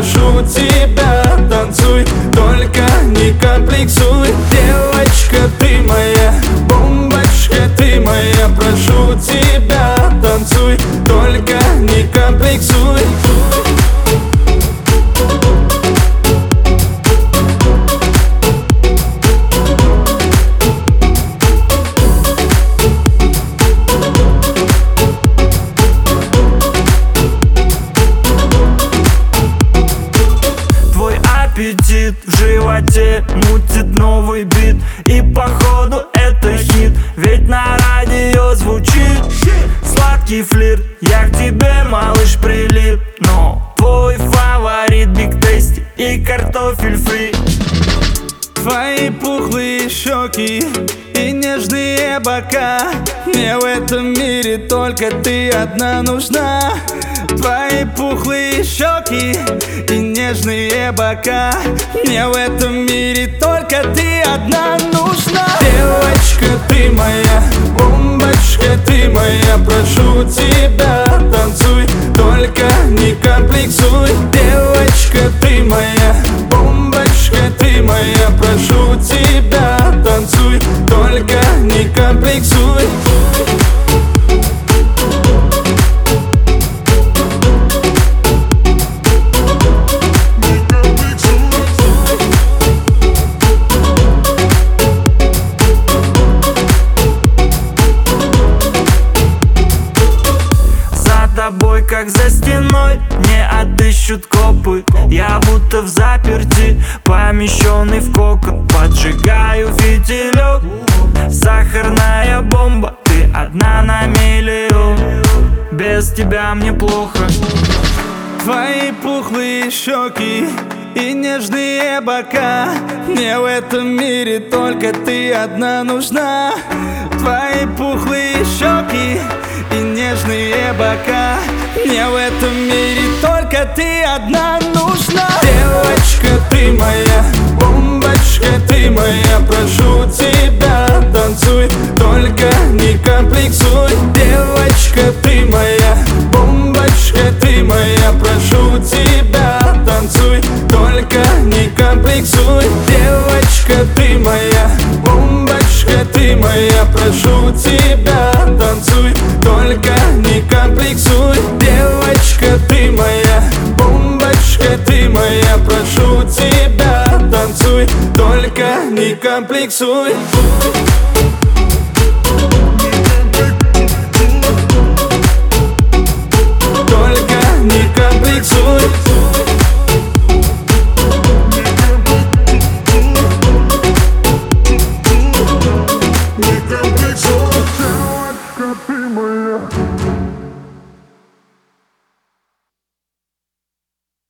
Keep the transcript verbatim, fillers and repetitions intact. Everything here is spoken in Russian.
прошу тебя, танцуй, только не комплексуй. Девочка, ты моя, бомбочка, ты моя, прошу тебя, танцуй, только не комплексуй. Аппетит в животе мутит новый бит, и походу это хит, ведь на радио звучит сладкий флирт. Я к тебе, малыш, прилип, но твой фаворит Big Tasty и картофель фри. Твои пухлые щеки и нежные бока, мне в этом мире только ты одна нужна. Твои пухлые щеки и нежные бока, мне в этом мире только ты одна нужна. Девочка, ты моя, бомбочка, ты моя, прошу тебя, танцуй, только не комплексуй. Девочка, ты моя, бомбочка, ты моя, прошу тебя, танцуй, только не комплексуй. Тобой, как за стеной, не отыщут копы. Я будто в заперти, помещенный в кокон. Поджигаю фитилек, сахарная бомба. Ты одна на миллион, без тебя мне плохо. Твои пухлые щеки и нежные бока, мне в этом мире только ты одна нужна. Твои пухлые щеки и нежные бока, мне в этом мире только ты одна нужна. Девочка, ты моя, бомбочка, ты моя, прошу тебя, танцуй, только не комплексуй. Девочка, ты моя, бомбочка, ты моя, прошу тебя, танцуй, только не комплексуй. Девочка, ты моя, бомбочка, ты моя, прошу тебя, танцуй, только не комплексуй. Девочка, ты моя, бомбочка, ты моя, прошу тебя, танцуй, только не комплексуй.